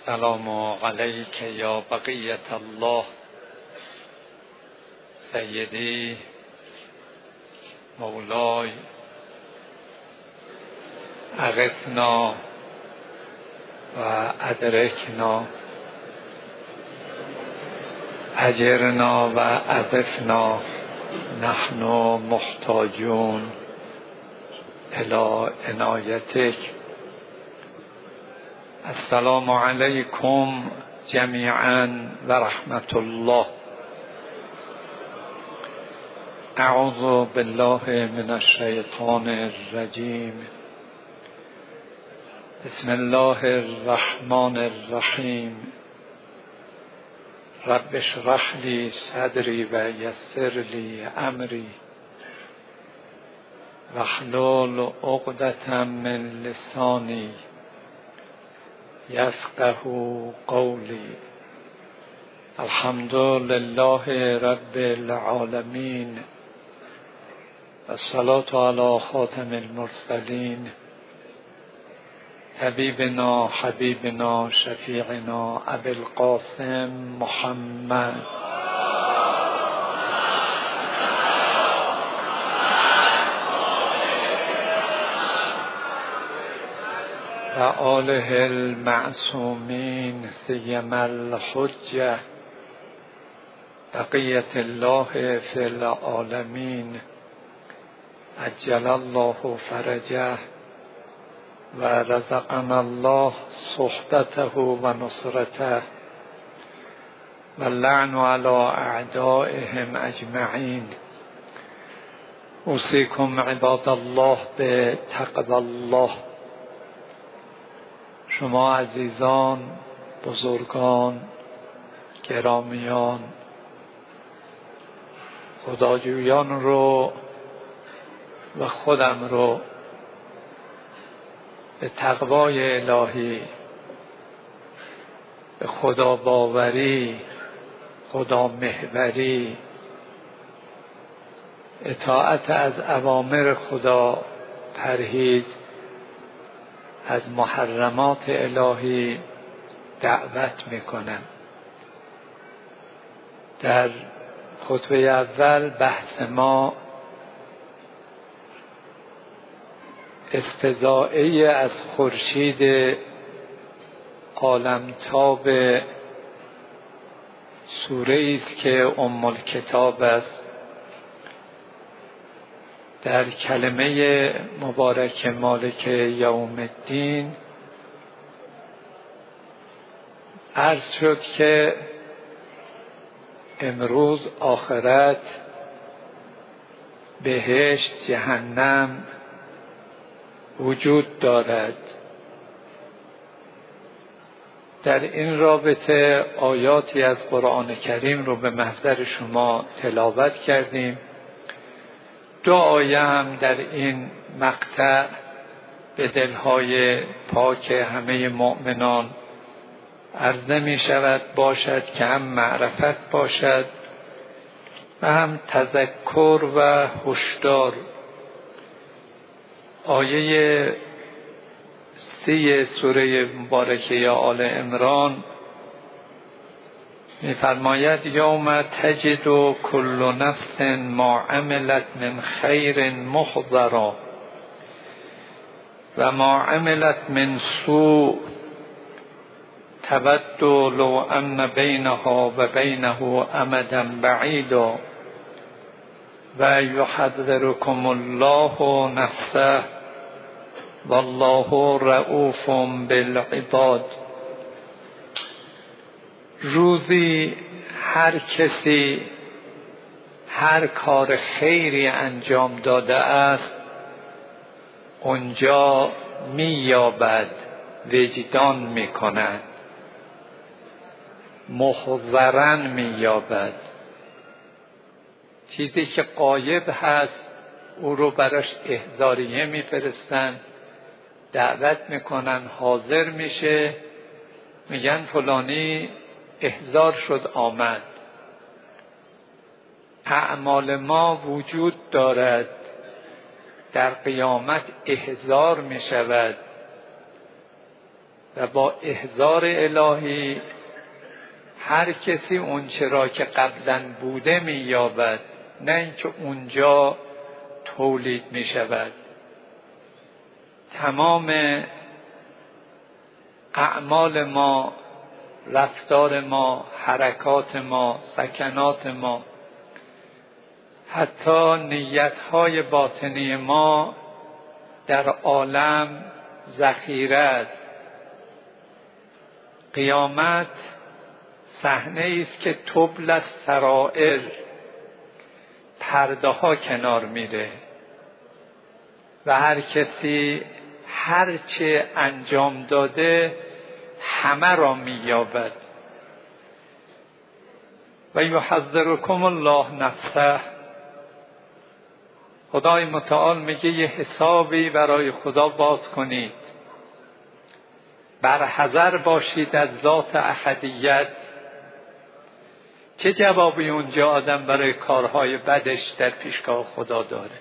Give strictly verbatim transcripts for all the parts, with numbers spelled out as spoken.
السلام علیک یا بقیت الله سیدی مولای اغثنا و ادرکنا اجرنا و اغثنا نحن محتاجون الی عنایتک. السلام علیکم جمیعا و رحمت الله. اعوذ بالله من الشیطان الرجیم. بسم الله الرحمن الرحیم. رب اشرح لی صدری و یسر لی امری واحلل عقدة من لسانی یفقه قولی. الحمد لله رب العالمین و الصلاة علی خاتم المرسلین حبیبنا حبیبنا شفیعنا ابی القاسم محمد و آله المعصومین سیما الحجة بقیت الله فی العالمین عجل الله فرجه و رزقنا الله صحبته و نصرته و اللعن علی اعدائهم اجمعین. اوصیکم عباد الله به تقوی الله. شما عزیزان، بزرگان، گرامیان، خداجویان رو و خودم رو به تقوای الهی، به خدا باوری، خدا محوری، اطاعت از اوامر خدا، پرهیز از محرمات الهی دعوت میکنم. در خطبه اول بحث ما استضاءه از خورشید عالمتاب سوره است که ام الکتاب است. در کلمه مبارک مالک یوم الدین عرض شد که امروز آخرت، بهشت، جهنم وجود دارد. در این رابطه آیاتی از قرآن کریم رو به محضر شما تلاوت کردیم. دو آیه هم در این مقطع به دلهای پاک همه مؤمنان عرضه می شود باشد که هم معرفت باشد و هم تذکر و هشدار. آیه سی سوره مبارکه آل عمران می‌فرماید یوم تجد کل نفس ما عملت من خیر محضرا و ما عملت من سوء تود لو ان بینها و بینه امدا بعیدا و یحذرکم الله نفسه والله رؤوف بالعباد. روزی هر کسی هر کار خیری انجام داده است اونجا می‌یابد، وجدان می‌کند، محضراً می‌یابد. چیزی که غایب هست او رو براش احضاریه می‌فرستند، دعوت می‌کنن، حاضر میشه، میگن فلانی احضار شد آمد. اعمال ما وجود دارد، در قیامت احضار می شود و با احضار الهی هر کسی اونچه را که قبلا بوده می‌یابد، نه اینکه اونجا تولید می‌شود. تمام اعمال ما، رفتار ما، حرکات ما، سکنات ما، حتی نیت‌های باطنی ما در عالم ذخیره است. قیامت صحنه است که تبل السرائر، پرده ها کنار میره و هر کسی هر چه انجام داده همه را مییابد. و یحذرکم الله نفسه، خدای متعال میگه یه حسابی برای خدا باز کنید، برحذر باشید از ذات احدیت. چه جوابی اونجا آدم برای کارهای بدش در پیشگاه خدا داره؟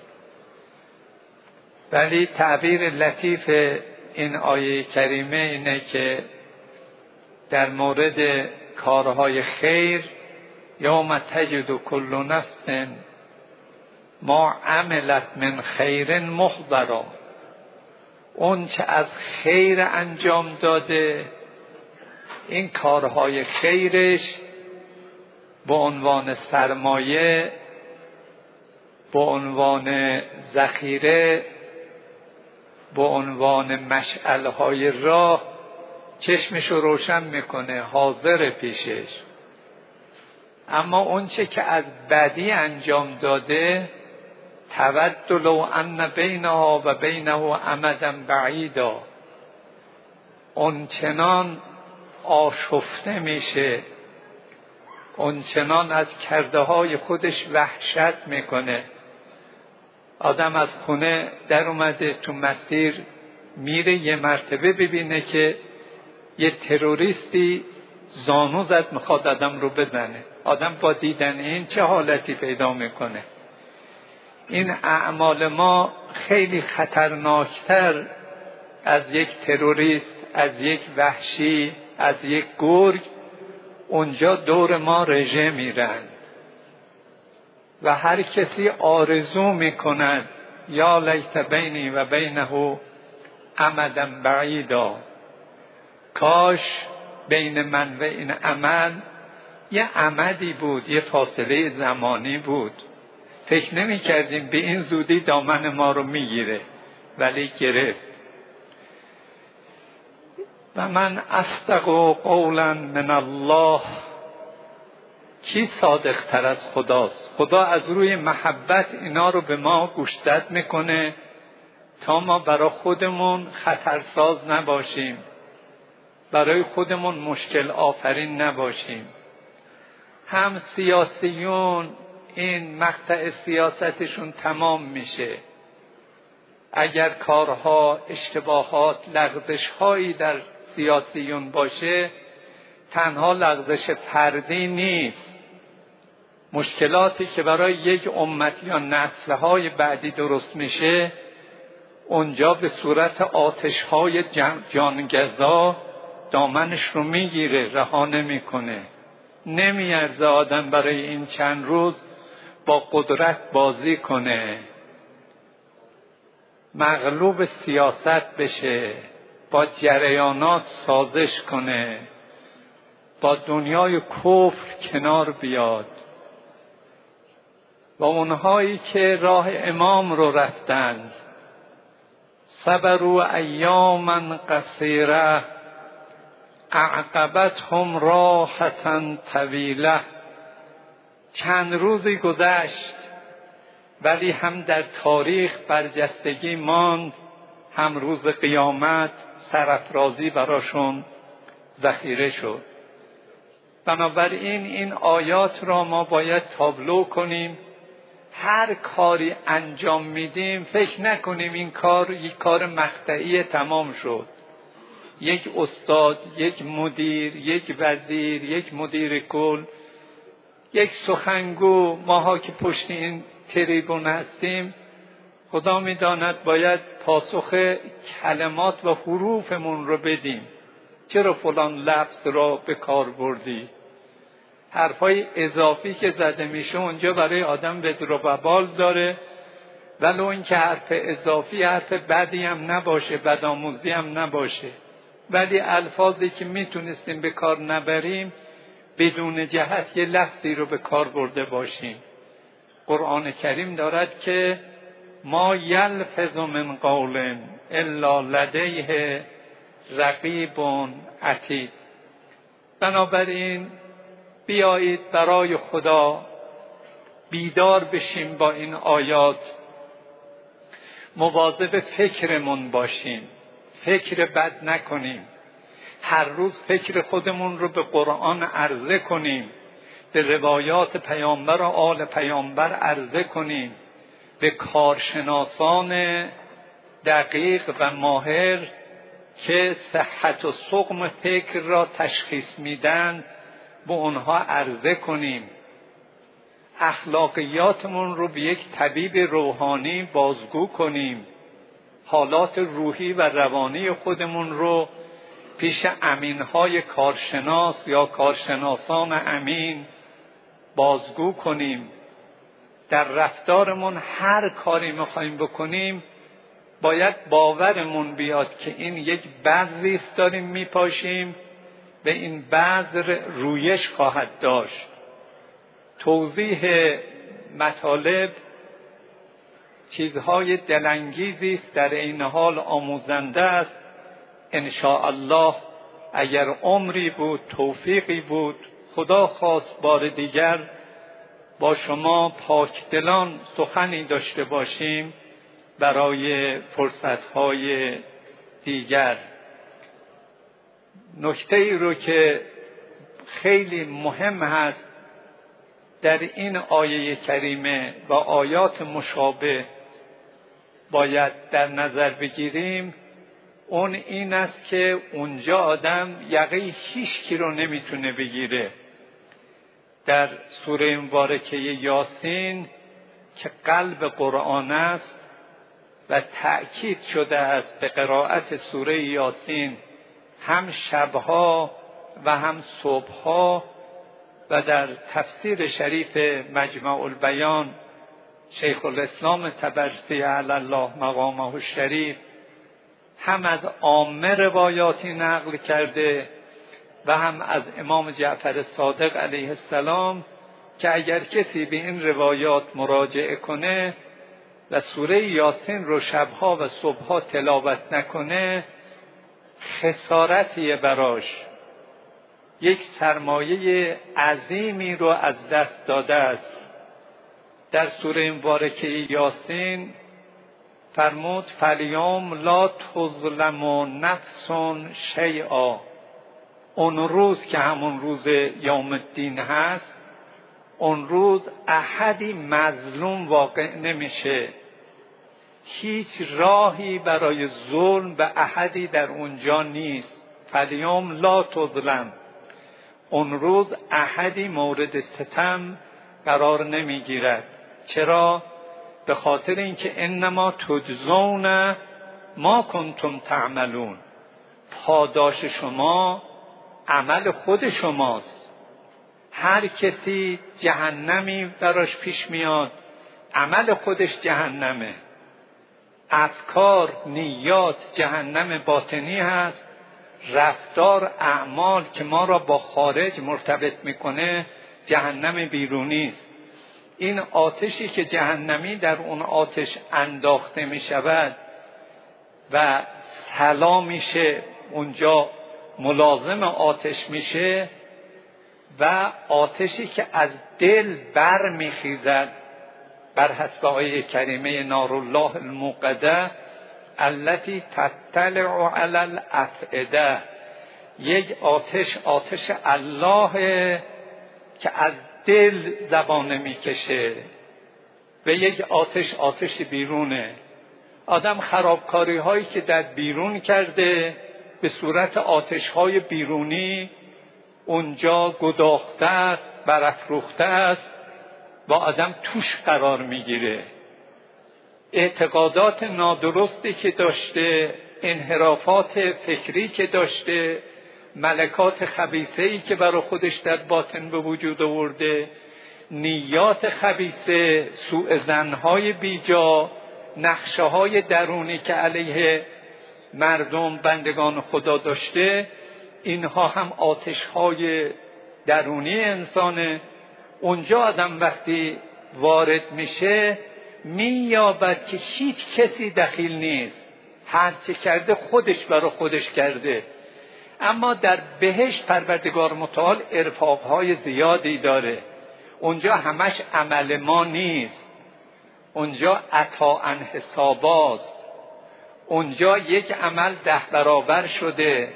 ولی تعبیر لطیف این آیه کریمه اینه که در مورد کارهای خیر، یوم تجد کل نفس ما عملت من خیر محضرا، اون چه از خیر انجام داده این کارهای خیرش به عنوان سرمایه، به عنوان ذخیره، به عنوان مشعلهای راه چشمش رو روشن میکنه، حاضر پیشش. اما اون چه که از بدی انجام داده، تود لو ان بینها و بینه امدا بعیدا، اون چنان آشفته میشه، اون چنان از کرده های خودش وحشت میکنه. آدم از خونه در اومده تو مسیر میره، یه مرتبه ببینه که یه تروریستی زانو زد میخواد آدم رو بزنه. آدم با دیدن این چه حالتی پیدا میکنه؟ این اعمال ما خیلی خطرناکتر از یک تروریست، از یک وحشی، از یک گرگ اونجا دور ما رژه میرند و هر کسی آرزو میکند یا لیت بینی و بینه امدا بعیدا، کاش بین من و این عمل یه امدی بود، یه فاصله زمانی بود. فکر نمی کردیم به این زودی دامن ما رو میگیره، ولی گرفت. و من اصدق قولا من الله، کی صادق تر از خداست؟ خدا از روی محبت اینا رو به ما گوشزد میکنه تا ما برای خودمون خطرساز نباشیم، برای خودمون مشکل آفرین نباشیم. هم سیاسیون این مقطع سیاستشون تمام میشه، اگر کارها، اشتباهات، لغزش‌هایی در سیاسیون باشه، تنها لغزش فردی نیست. مشکلاتی که برای یک امت یا نسل‌های بعدی درست میشه، اونجا به صورت آتش‌های جانگزا دامنش رو میگیره، رها نمیکنه. نمیارزه آدم برای این چند روز با قدرت بازی کنه، مغلوب سیاست بشه، با جریانات سازش کنه، با دنیای کفر کنار بیاد. و اونهایی که راه امام رو رفتند، صبروا ایاما قصیره اعقبتهم راحة طویله، چند روزی گذشت ولی هم در تاریخ برجستگی ماند، هم روز قیامت سرافرازی براشون ذخیره شد. بنابراین این آیات را ما باید تابلو کنیم. هر کاری انجام میدیم فکر نکنیم این کار یک کار مقطعی تمام شد. یک استاد، یک مدیر، یک وزیر، یک مدیر کل، یک سخنگو، ماها که پشت این تریبون هستیم، خدا میداند باید پاسخ کلمات و حروفمون رو بدیم. چرا فلان لفظ را به کار بردی؟ حرفای اضافی که زده میشه اونجا برای آدم وزر و وبال داره، ولو این که حرف اضافی حرف بدی هم نباشه، بدآموزی هم نباشه، ولی الفاظی که میتونستیم به کار نبریم بدون جهت یه لفظی رو به کار برده باشیم. قرآن کریم دارد که ما یلفظ من قول الا لدیه رقیب عتید. بنابراین بیایید برای خدا بیدار بشیم، با این آیات مواظب فکرمون باشیم، فکر بد نکنیم، هر روز فکر خودمون رو به قرآن عرضه کنیم، به روایات پیامبر و آل پیامبر عرضه کنیم، به کارشناسان دقیق و ماهر که صحت و سقم فکر را تشخیص میدن به اونها عرضه کنیم، اخلاقیاتمون رو به یک طبیب روحانی بازگو کنیم، حالات روحی و روانی خودمون رو پیش امینهای کارشناس یا کارشناسان امین بازگو کنیم. در رفتارمون هر کاری میخوایم بکنیم باید باورمون بیاد که این یک بذری است داریم میپاشیم و این بذر رویش خواهد داشت. توضیح مطالب چیزهای دلانگیزی است، در این حال آموزنده است. ان شاء الله اگر عمری بود، توفیقی بود، خدا خواست بار دیگر با شما پاکدلان سخنی داشته باشیم برای فرصتهای دیگر. نکته ای رو که خیلی مهم هست در این آیه کریمه و آیات مشابه باید در نظر بگیریم، اون این است که اونجا آدم یقه هیچ کی رو نمیتونه بگیره. در سوره مبارکه یاسین که قلب قرآن است و تأکید شده است به قرائت سوره یاسین هم شبها و هم صبحها، و در تفسیر شریف مجمع البیان شیخ الاسلام طبرسی علی الله مقامه الشریف هم از عامه روایاتی نقل کرده و هم از امام جعفر صادق علیه السلام که اگر کسی به این روایات مراجعه کنه و سوره یاسین رو شبها و صبحها تلاوت نکنه خسارتیه براش، یک سرمایه عظیمی رو از دست داده است. در سوره مبارکه یاسین فرمود فالیوم لا تظلم نفس شیئا. اون روز که همون روز یوم الدین هست، اون روز احدی مظلوم واقع نمیشه، هیچ راهی برای ظلم به احدی در اونجا نیست. فالیوم لا تظلم، اون روز احدی مورد ستم قرار نمیگیرد. چرا؟ به خاطر اینکه انما تجزون ما کنتم تعملون، پاداش شما عمل خود شماست. هر کسی جهنمی براش پیش میاد، عمل خودش جهنمه. افکار، نیات جهنم باطنی هست، رفتار، اعمال که ما را با خارج مرتبط میکنه جهنم بیرونی است. این آتشی که جهنمی در اون آتش انداخته میشود و سلا میشه، اونجا ملازم آتش میشه، و آتشی که از دل بر میخیزد بر حسب آیه کریمه نارالله الموقده التي تطلع علی الافئده، یک آتش آتش الله که از دل زبانه میکشه، و یک آتش آتش بیرونه. آدم خرابکاری هایی که در بیرون کرده به صورت آتش های بیرونی اونجا گداخته است، برافروخته است و آدم توش قرار میگیره. اعتقادات نادرستی که داشته، انحرافات فکری که داشته، ملکات خبیثه‌ای که برای خودش در باطن به وجود آورده، نیات خبیثه، سوء ظن‌های بیجا، نقشه‌های درونی که علیه مردم بندگان خدا داشته، اینها هم آتش‌های درونی انسانه. اونجا آدم وقتی وارد میشه مییابد که هیچ کسی دخیل نیست، هر چه کرده خودش برای خودش کرده. اما در بهشت پروردگار متعال ارفاق‌های زیادی داره. اونجا همش عمل ما نیست، اونجا عطاء حساباست. اونجا یک عمل ده برابر شده،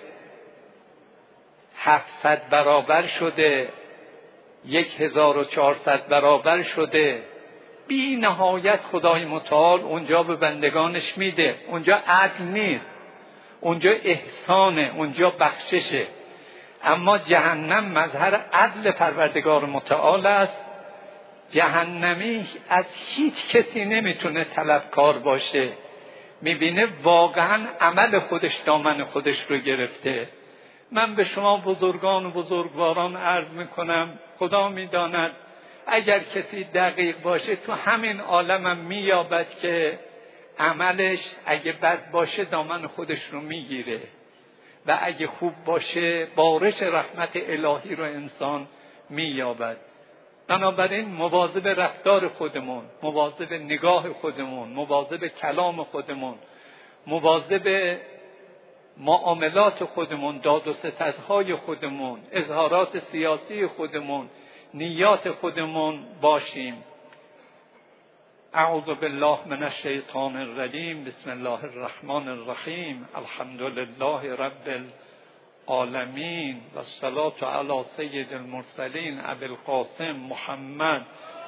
هفتصد برابر شده، یک هزار و چهارصد برابر شده. بی نهایت خدای متعال اونجا به بندگانش میده. اونجا عدل نیست، اونجا احسانه، اونجا بخششه. اما جهنم مظهر عدل پروردگار متعال است. جهنمی از هیچ کسی نمیتونه طلبکار باشه. میبینه واقعا عمل خودش دامن خودش رو گرفته. من به شما بزرگان و بزرگواران عرض میکنم، خدا میداند اگر کسی دقیق باشه تو همین عالمم مییابد که عملش اگه بد باشه دامن خودش رو میگیره و اگه خوب باشه بارش رحمت الهی رو انسان مییابد. بنابراین مواظب رفتار خودمون، مواظب نگاه خودمون، مواظب کلام خودمون، مواظب معاملات خودمون، داد و ستدهای خودمون، اظهارات سیاسی خودمون، نیات خودمون باشیم. اعوذ بالله من الشیطان الرجیم. بسم الله الرحمن الرحیم. الحمد لله رب العالمین و الصلاة علی سید المرسلین ابی القاسم محمد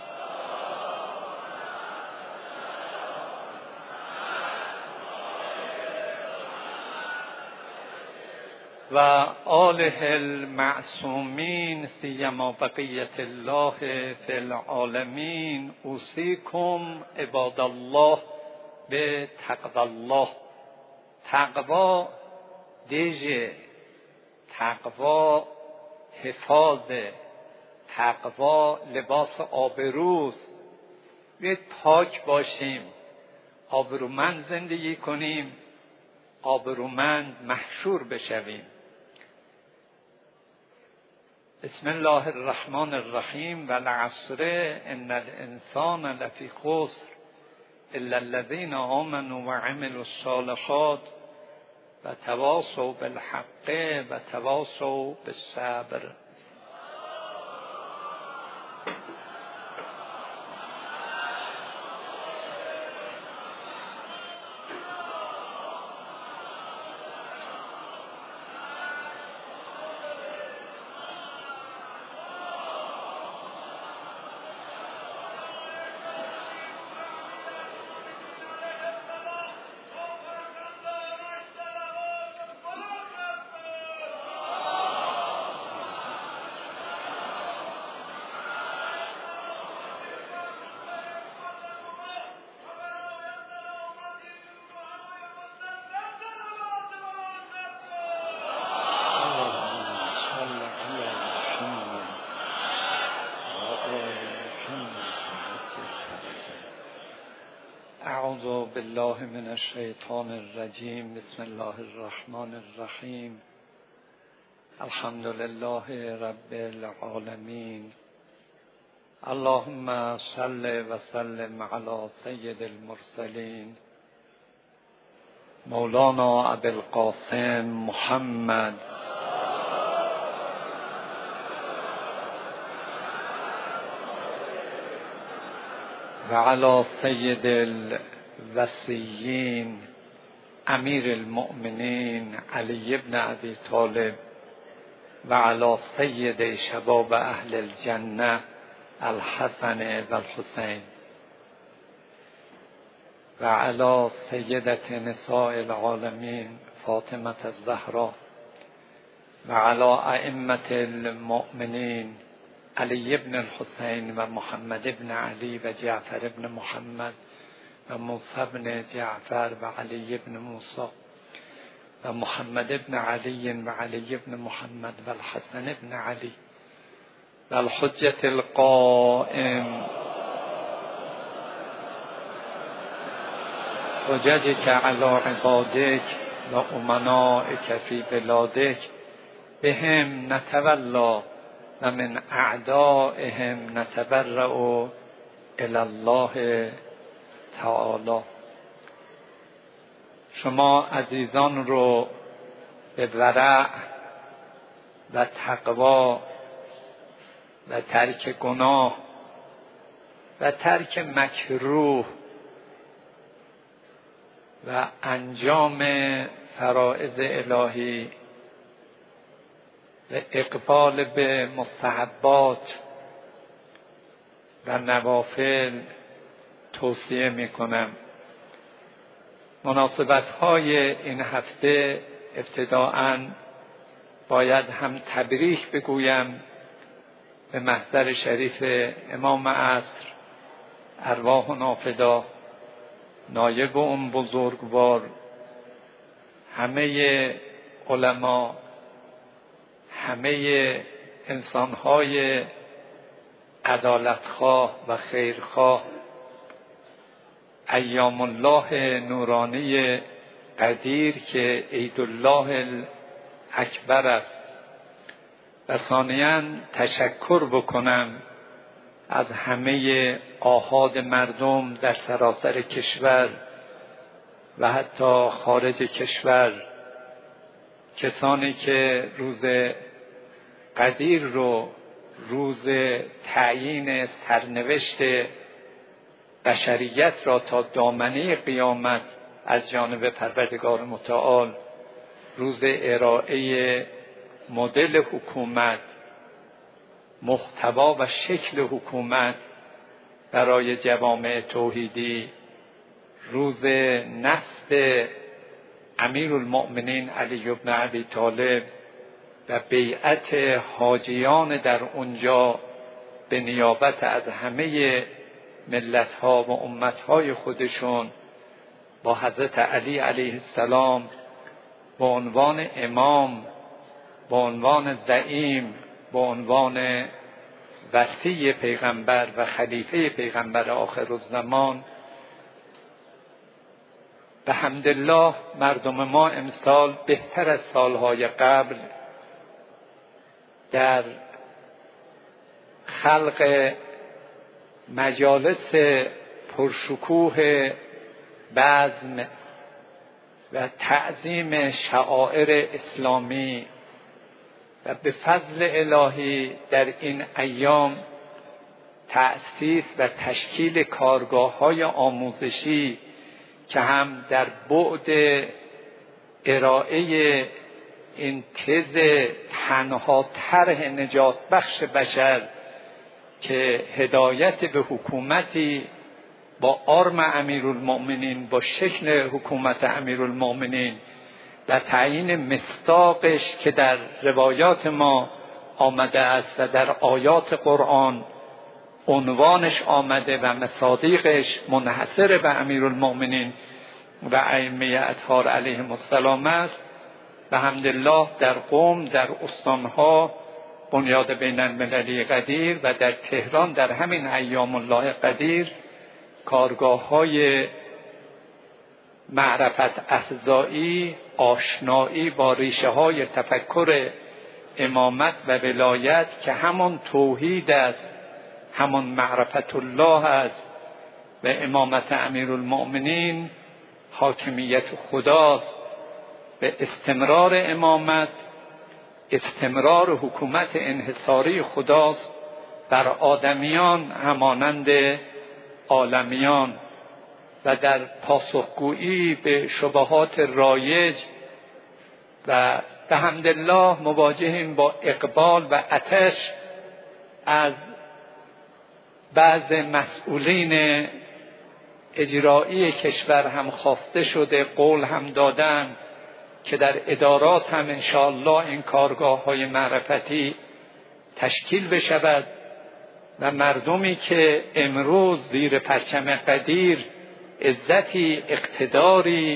و آله المعصومین سیما بقیت الله فی العالمین. اوصیکم عباد الله به تقوی الله. تقوا دیجه، تقوا حفاظه، تقوا لباس آبروست. بیاید پاک باشیم، آبرومند زندگی کنیم، آبرومند محشور بشویم. بسم الله الرحمن الرحیم. و العصر ان الانسان لفی خسر الا الذین آمنوا و عملوا الصالحات و تواصوا بالحق و تواصوا بالصبر. اعوذ بالله من الشیطان الرجیم. بسم الله الرحمن الرحیم. الحمد لله رب العالمین. اللهم صل و سلم علی سید المرسلین مولانا ابی القاسم محمد و علی سید الوصیین امیر المؤمنین علی بن ابی طالب و علی سید شباب اهل الجنه الحسن و الحسین و علی سیدة نساء العالمین فاطمة الزهرا و علی ائمة المؤمنین علی بن الحسین و محمد بن علی و جعفر بن محمد و موسی بن جعفر و علی بن موسی و محمد ابن علی و علی ابن محمد و الحسن ابن علی و الحجة القائم حججك علی عبادك و امنائك فی بلادك بهم نتولا و من اعدائهم نتبرأ الی الله تعالی. شما عزیزان رو به ورع و تقوا و ترک گناه و ترک مکروه و انجام فرائض الهی و اقبال به مستحبات و نوافل توصیه می کنم. مناسبت‌های این هفته ابتداءً باید هم تبریک بگویم به محضر شریف امام عصر ارواحنا فدا، نایب اون بزرگوار، همه علما، همه انسان‌های عدالتخواه و خیرخواه، ایام الله نورانی قدیر که عید الله اکبر است. و ثانیاً تشکر بکنم از همه آحاد مردم در سراسر کشور و حتی خارج کشور، کسانی که روز قدیر رو روز تعیین سرنوشت بشریت را تا دامنه قیامت از جانب پروردگار متعال، روز ارائه مدل حکومت، محتوا و شکل حکومت برای جوامع توحیدی، روز نصب امیرالمؤمنین علی بن ابی طالب و بیعت حاجیان در اونجا به نیابت از همه ملت‌ها و امت‌های خودشون با حضرت علی علیه السلام با عنوان امام، با عنوان زعیم، با عنوان وصی پیغمبر و خلیفه پیغمبر آخرالزمان. به حمدالله مردم ما امسال بهتر از سالهای قبل در خلق مجالس پرشکوه بزم و تعظیم شعائر اسلامی و به فضل الهی در این ایام تأسیس و تشکیل کارگاه‌های آموزشی که هم در بعد ارائه این تز تنها طرح نجات بخش بشر که هدایت به حکومتی با آرم امیرالمؤمنین، با شکل حکومت امیرالمؤمنین و تعیین مصداقش که در روایات ما آمده است و در آیات قرآن عنوانش آمده و مصادیقش منحصر به امیرالمؤمنین و ائمه اطهار علیهم السلام است. و حمدالله در قم، در استانها بنیاد بین المللی قدیر و در تهران در همین ایام الله قدیر کارگاه‌های معرفت افزایی، آشنایی با ریشه های تفکر امامت و ولایت که همون توحید است، همون معرفت الله است و امامت امیرالمؤمنین حاکمیت خداست. به استمرار امامت، استمرار حکومت انحصاری خداست بر آدمیان همانند عالمیان و در پاسخگویی به شبهات رایج و به حمدالله مواجهیم با اقبال و آتش از بعض مسئولین اجرایی کشور هم خواسته شده، قول هم دادن که در ادارات هم انشاءالله این کارگاه های معرفتی تشکیل بشود و مردمی که امروز زیر پرچم قدیر عزتی، اقتداری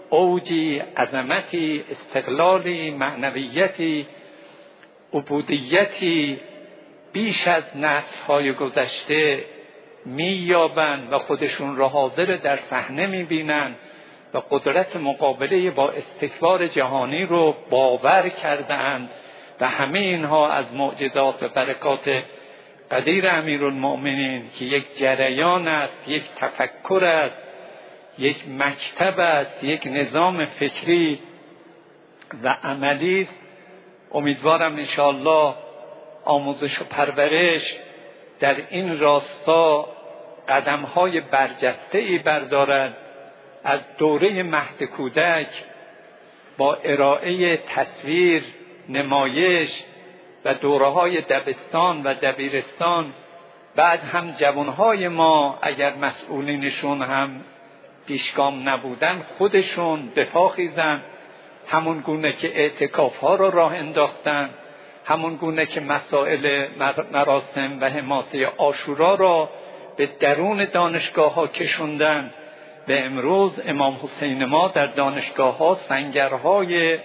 اوجی، عظمتی، استقلالی، معنویتی، عبودیتی بیش از نسل‌های گذشته می‌یابند و خودشون را حاضر در صحنه می‌بینند و قدرت مقابله با استکبار جهانی رو باور کردند و همه اینها از معجزات و برکات قدیر امیرالمؤمنین که یک جریان است، یک تفکر است، یک مکتب است، یک نظام فکری و عملی است. امیدوارم انشاءالله آموزش و پرورش در این راستا قدم‌های برجسته‌ای بردارد. از دوره مهد کودک با ارائه تصویر، نمایش و دوره‌های دبستان و دبیرستان، بعد هم جوانهای ما اگر مسئولینشون هم پیشگام نبودن خودشون دفاع خیزن، همون گونه که اعتکاف‌ها را راه انداختن، همون گونه که مسائل مراسم و حماسه عاشورا را به درون دانشگاه‌ها کشوندن. به امروز امام حسین ما در دانشگاه‌ها سنگرهای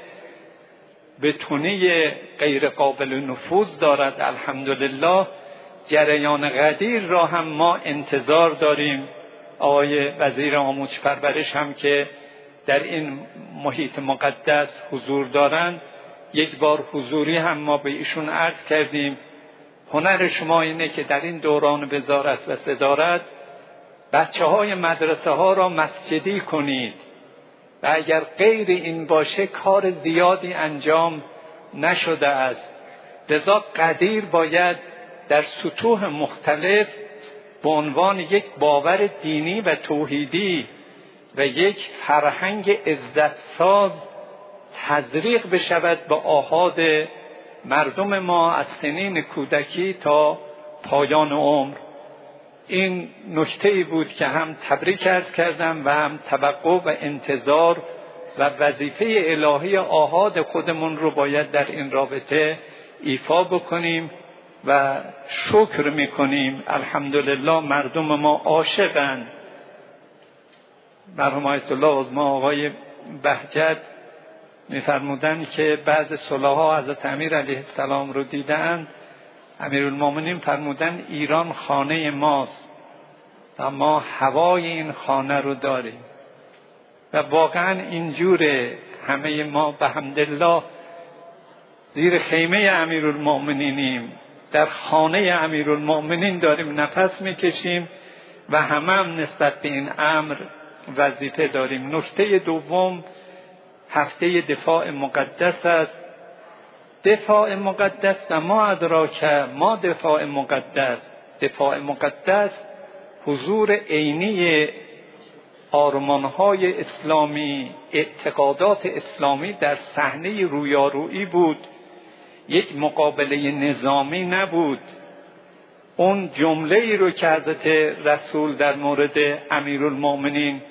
بتونی غیر قابل نفوذ دارد. الحمدلله جریان قدیر را هم ما انتظار داریم. آقای وزیر آموزش پرورش هم که در این محیط مقدس حضور دارند، یک بار حضوری هم ما به ایشون عرض کردیم هنر شما اینه که در این دوران وزارت و صدارت بچه های مدرسه ها را مسجدی کنید و اگر غیر این باشه کار زیادی انجام نشده است. لذا قدیر باید در سطوح مختلف به عنوان یک باور دینی و توحیدی و یک فرهنگ عزتساز تزریق بشود به آحاد مردم ما از سنین کودکی تا پایان عمر. این نکته‌ای بود که هم تبریک عرض کردم و هم توقع و انتظار و وظیفه الهی آحاد خودمون رو باید در این رابطه ایفا بکنیم و شکر میکنیم. الحمدلله مردم ما عاشقند. مرحوم آیت الله عظما آقای بهجت میفرمودند که بعض صلحا حضرت امیر علیه السلام رو دیدند، امیرالمومنین فرمودند ایران خانه ماست و ما هوای این خانه رو داریم و واقعا اینجوره. همه ما به حمدالله زیر خیمه امیرالمومنینیم، در خانه امیرالمومنین داریم نفس میکشیم و همه هم نسبت به این امر وظیفه داریم. نکته دوم هفته دفاع مقدس است. دفاع مقدس و ما ادراک ما دفاع مقدس. دفاع مقدس حضور عینی آرمان‌های اسلامی، اعتقادات اسلامی در صحنه رویارویی بود، یک مقابله نظامی نبود. اون جمله ای رو که حضرت رسول در مورد امیرالمومنین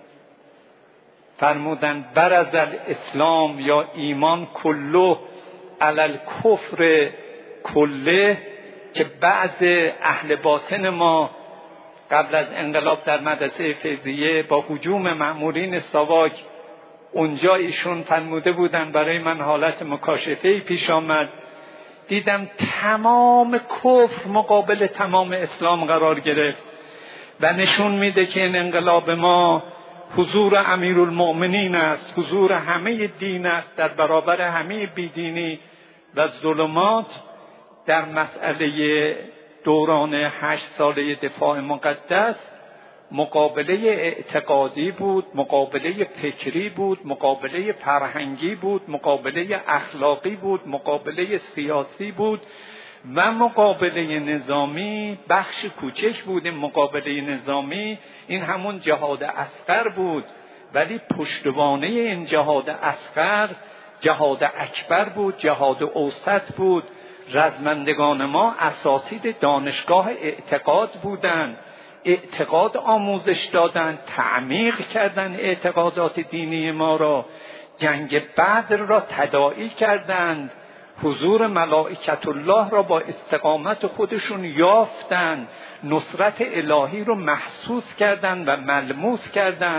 فرمودند برز الاسلام یا ایمان کله علی الکفر کله، که بعض اهل باطن ما قبل از انقلاب در مدرسه فیضیه با هجوم مأمورین ساواک اونجا ایشون فرموده بودن، برای من حالت مکاشفه‌ای پیش آمد، دیدم تمام کفر مقابل تمام اسلام قرار گرفت و نشون میده که این انقلاب ما حضور امیرالمؤمنین است، حضور همه دین است در برابر همه بیدینی و ظلمات. در مسئله دوران هشت ساله دفاع مقدس مقابله اعتقادی بود، مقابله فکری بود، مقابله فرهنگی بود، مقابله اخلاقی بود، مقابله سیاسی بود و مقابله نظامی بخش کوچک بود. این مقابله نظامی این همون جهاد اصغر بود، ولی پشتوانه این جهاد اصغر جهاد اکبر بود، جهاد اوسط بود. رزمندگان ما اساتید دانشگاه اعتقاد بودند، اعتقاد آموزش دادند، تعمیق کردند اعتقادات دینی ما را، جنگ بدر را تداعی کردند، حضور ملائکت الله را با استقامت خودشون یافتند، نصرت الهی رو محسوس کردند و ملموس کردند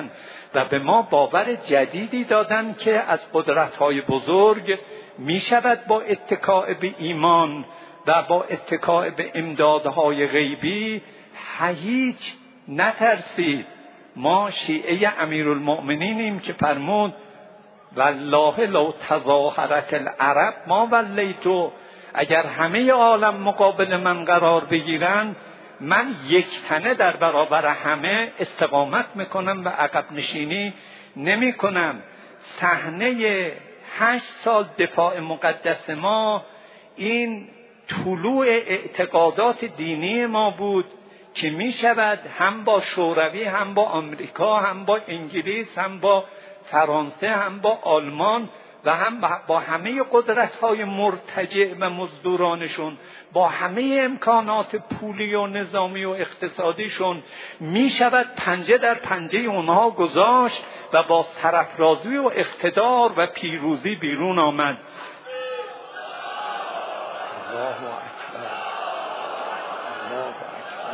و به ما باور جدیدی دادند که از قدرت‌های بزرگ می شود با اتکاء به ایمان و با اتکاء به امدادهای غیبی هیچ نترسید. ما شیعه امیرالمؤمنینیم که فرمود والله لو تظاهرت العرب ما ولیتو، اگر همه عالم مقابل من قرار بگیرند من یک تنه در برابر همه استقامت میکنم و عقب نشینی نمی کنم. صحنه هشت سال دفاع مقدس ما این طلوع اعتقادات دینی ما بود که می شود هم با شوروی، هم با آمریکا، هم با انگلیس، هم با فرانسه، هم با آلمان و هم با همه قدرت‌های مرتجع و مزدورانشون، با همه امکانات پولی و نظامی و اقتصادیشون می شود پنجه در پنجه اونها گذاشت و با سرافرازی و اقتدار و پیروزی بیرون آمد. الله اکبر، الله اکبر.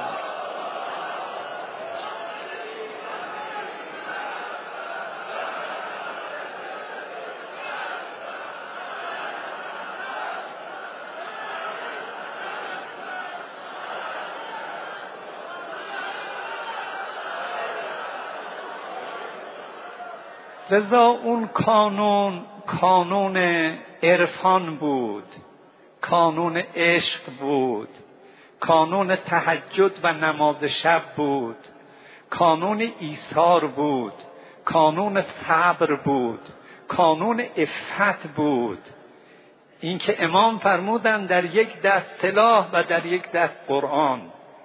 لذا اون کانون کانون عرفان بود، کانون عشق بود، کانون تهجد و نماز شب بود، کانون ایثار بود، کانون صبر بود، کانون عفت بود. این که امام فرمودند در یک دست سلاح و در یک دست قرآن،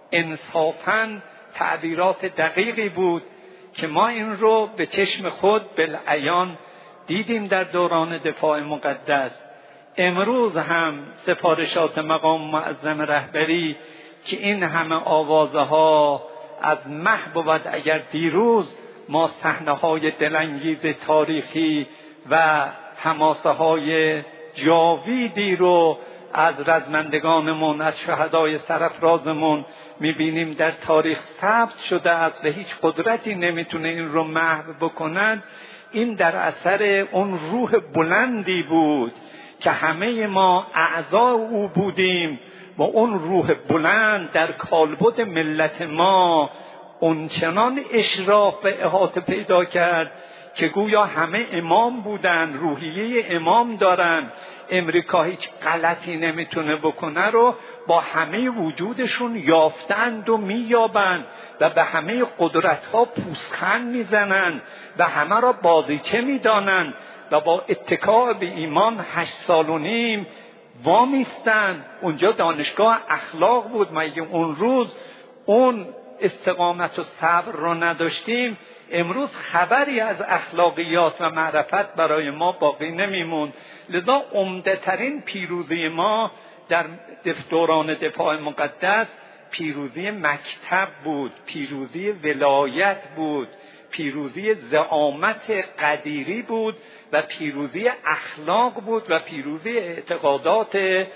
انصافاً تعبیرات دقیقی بود که ما این رو به چشم خود بالعیان دیدیم در دوران دفاع مقدس. امروز هم سفارشات مقام معظم رهبری که این همه آوازه ها از مه بود اگر دیروز ما صحنه های دلانگیز تاریخی و حماسه های جاویدی رو از رزمندگانمون، از شهدای سرافرازمون میبینیم در تاریخ ثبت شده است و هیچ قدرتی نمیتونه این رو محو بکند. این در اثر اون روح بلندی بود که همه ما اعضا او بودیم و اون روح بلند در کالبد ملت ما اونچنان اشراف و احاطه پیدا کرد که گویا همه امام بودن، روحیه امام دارن، امریکا هیچ غلطی نمیتونه بکنه رو با همه وجودشون یافتند و مییابند و به همه قدرتها پوزخند میزنند و همه را بازیچه میدانند و با اتکاء به ایمان هشت سال و نیم وامیستند. اونجا دانشگاه اخلاق بود، مگه اون روز اون استقامت و صبر رو نداشتیم؟ امروز خبری از اخلاقیات و معرفت برای ما باقی نمیموند. لذا عمده ترین پیروزی ما در دوران دفاع مقدس پیروزی مکتب بود، پیروزی ولایت بود، پیروزی زعامت قدیری بود و پیروزی اخلاق بود و پیروزی اعتقادات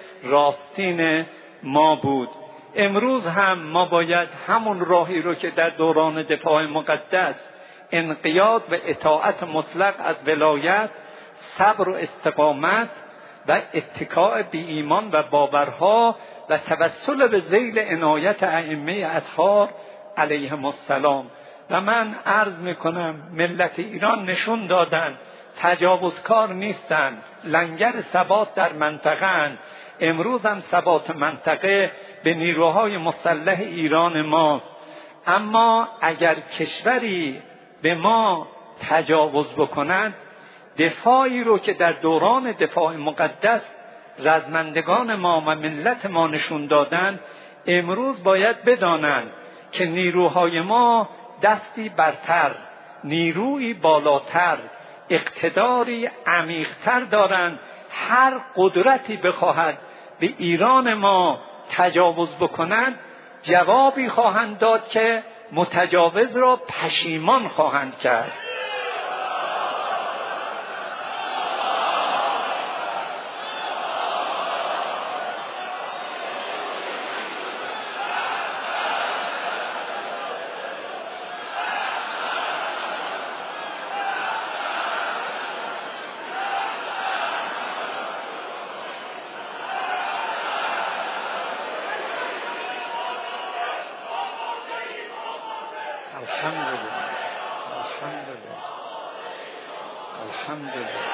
راستین ما بود. امروز هم ما باید همون راهی رو که در دوران دفاع مقدس انقیاد و اطاعت مطلق از ولایت، صبر و استقامت و اتکاء به ایمان و باورها و توسل به ذیل عنایت ائمه اطهار علیهم السلام. و من عرض میکنم ملت ایران نشون دادن تجاوزکار نیستن، لنگر ثبات در منطقه اند. امروز هم ثبات منطقه به نیروهای مسلح ایران ماست. اما اگر کشوری به ما تجاوز بکند، دفاعی رو که در دوران دفاع مقدس رزمندگان ما و ملت ما نشون دادن، امروز باید بدانند که نیروهای ما دستی برتر، نیروی بالاتر، اقتداری عمیق‌تر دارند. هر قدرتی بخواهد به ایران ما تجاوز بکند، جوابی خواهند داد که متجاوز را پشیمان خواهند کرد. الحمدلله الحمدلله الحمدلله.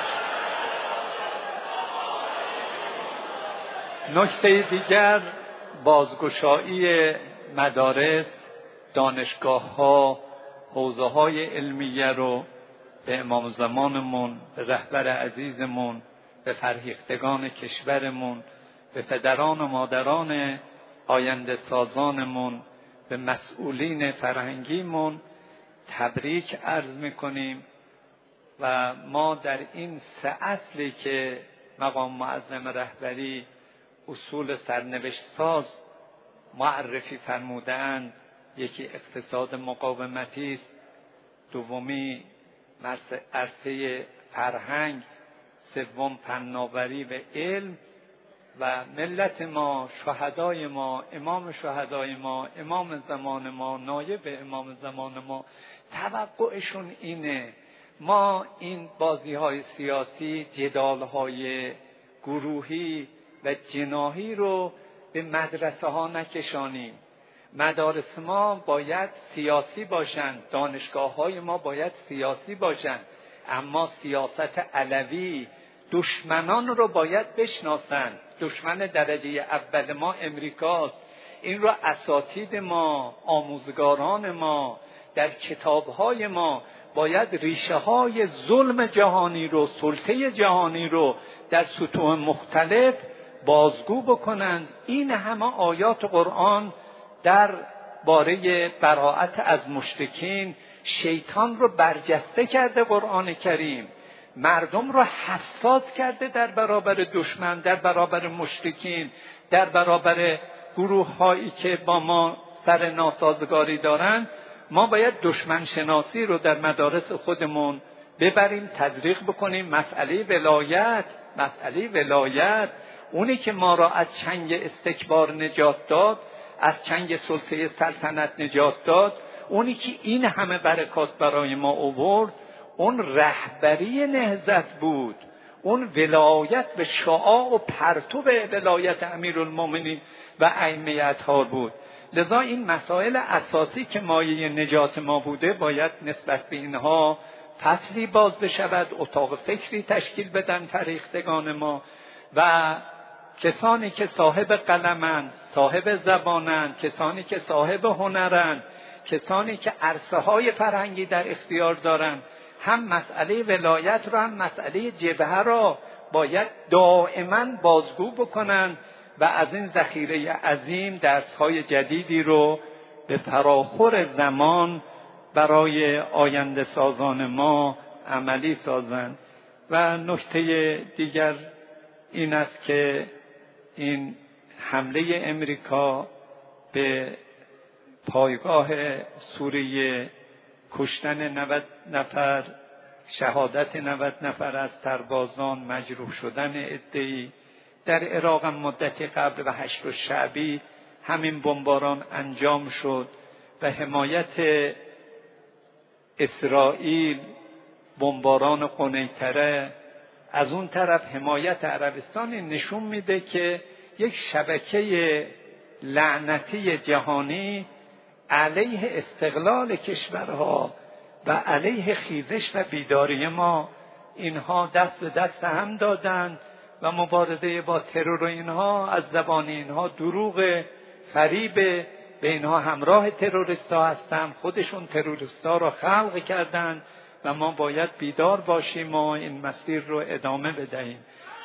نکته دیگر بازگشایی مدارس، دانشگاه‌ها، حوزه‌های علمیه رو به امام زمانمون، به رهبر عزیزمون، به فرهیختگان کشورمون، به پدران و مادران آینده سازانمون، به مسئولین فرهنگیمون تبریک عرض میکنیم و ما در این سه اصلی که مقام معظم رهبری اصول سرنوشت ساز معرفی فرمودند، یکی اقتصاد مقاومتی است، دومی عرصه فرهنگ، سوم فناوری و علم و ملت ما، شهدای ما، امام شهدای ما، امام زمان ما، نایب امام زمان ما، توقعشون اینه ما این بازی های سیاسی، جدال های گروهی و جناحی رو به مدرسه ها نکشانیم. مدارس ما باید سیاسی باشند، دانشگاه های ما باید سیاسی باشند، اما سیاست علوی دشمنان رو باید بشناسند. دشمن درجه اول ما امریکاست. این رو اساتید ما، آموزگاران ما در کتابهای ما باید ریشه های ظلم جهانی رو، سلطه جهانی رو در سطوح مختلف بازگو بکنند. این همه آیات قرآن در باره براءت از مشرکین شیطان رو برجسته کرده. قرآن کریم مردم رو حساس کرده در برابر دشمن، در برابر مشرکین، در برابر گروه هایی که با ما سر ناسازگاری دارند. ما باید دشمن شناسی رو در مدارس خودمون ببریم، تزریق بکنیم. مسئله ولایت، مسئله ولایت اونی که ما را از چنگ استکبار نجات داد، از چنگ سلطه سلطنت نجات داد، اونی که این همه برکات برای ما آورد، اون رهبری نهضت بود، اون ولایت به شعاع و پرتو ولایت امیرالمومنین و ائمه اطهار بود. لذا این مسائل اساسی که مایه نجات ما بوده باید نسبت به اینها فصلی باز بشود، اتاق فکری تشکیل بدن فرهیختگان ما و کسانی که صاحب قلمند، صاحب زبانند، کسانی که صاحب هنرند، کسانی که عرصه های فرهنگی در اختیار دارند، هم مسئله ولایت را هم مسئله جبهه را باید دائما بازگو بکنند و از این ذخیره عظیم درس‌های جدیدی رو به فراخور زمان برای آینده سازان ما عملی سازند. و نکته دیگر این است که این حمله امریکا به پایگاه سوریه، کشتن نود نفر، شهادت نود نفر از سربازان، مجروح شدن عده‌ای در عراق مدتی قبل و هشت شعبی همین بمباران انجام شد و حمایت اسرائیل، بمباران قنیطره، از اون طرف حمایت عربستان نشون میده که یک شبکه لعنتی جهانی علیه استقلال کشورها و علیه خیزش و بیداری ما، اینها دست به دست هم دادند و مبارزه با ترور اینها از زبان اینها دروغ، فریب، به اینها همراه تروریستا هستند، خودشون تروریستا را خلق کردند و ما باید بیدار باشیم و این مسیر رو ادامه بدهیم.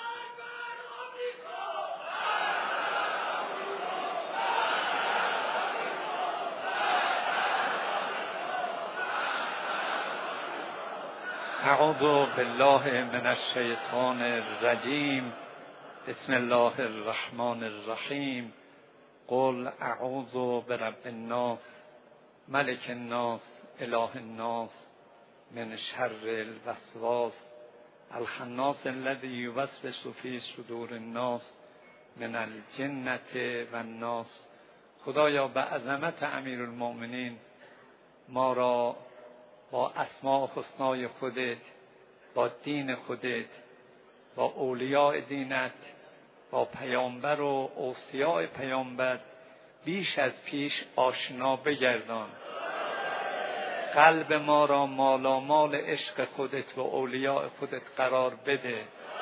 اعوذ بالله من الشیطان الرجیم. بسم الله الرحمن الرحیم. قل اعوذ برب الناس ملک الناس اله الناس من شر الوسواس الخناس الذی یوسوس فی صدور الناس من الجنة والناس. خدایا به عظمت امیرالمومنین ما را با اسماء و حسنای خودت، با دین خودت، با اولیاء دینت، با پیامبر و اوصیاء پیامبر بیش از پیش آشنا بگردان. قلب ما را مالامال عشق خودت و اولیاء خودت قرار بده.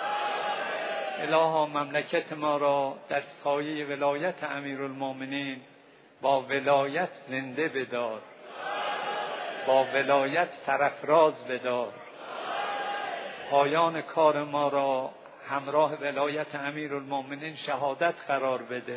الها مملکت ما را در سایه ولایت امیرالمومنین با ولایت زنده بدار، با ولایت سرافراز بدار. پایان کار ما را همراه ولایت امیرالمومنین شهادت قرار بده.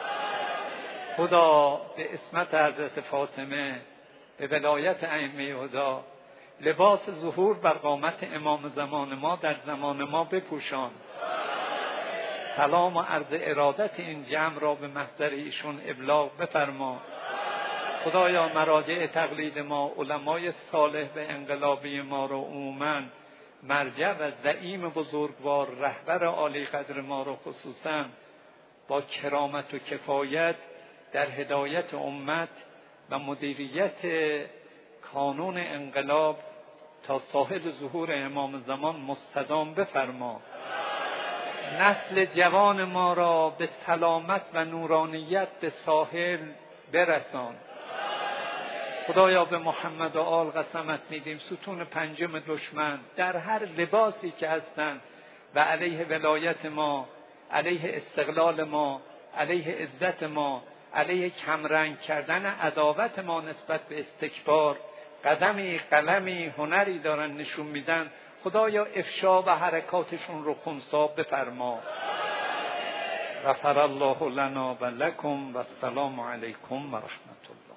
خدا به عصمت حضرت فاطمه، به ولایت ائمه هدی، لباس ظهور بر قامت امام زمان ما در زمان ما بپوشان. سلام و عرض ارادت این جمع را به محضر ایشون ابلاغ بفرما. خدایا مراجع تقلید ما، علمای صالح به انقلابی ما را عموماً مرجع و زعیم بزرگوار، رهبر عالی قدر ما را خصوصاً با کرامت و کفایت در هدایت امت و مدیریت کانون انقلاب تا ساحل ظهور امام زمان مستدام بفرما. نسل جوان ما را به سلامت و نورانیت به ساحل برسان. خدایا به محمد و آل قسمت میدیم ستون پنجم دشمن در هر لباسی که هستند و علیه ولایت ما، علیه استقلال ما، علیه عزت ما، علیه کمرنگ کردن عداوت ما نسبت به استکبار قدمی، قلمی، هنری دارن نشون میدن. خدایا افشا و حرکاتشون رو خنثی بفرما. غفر الله لنا و لکم و السلام علیکم و رحمت الله.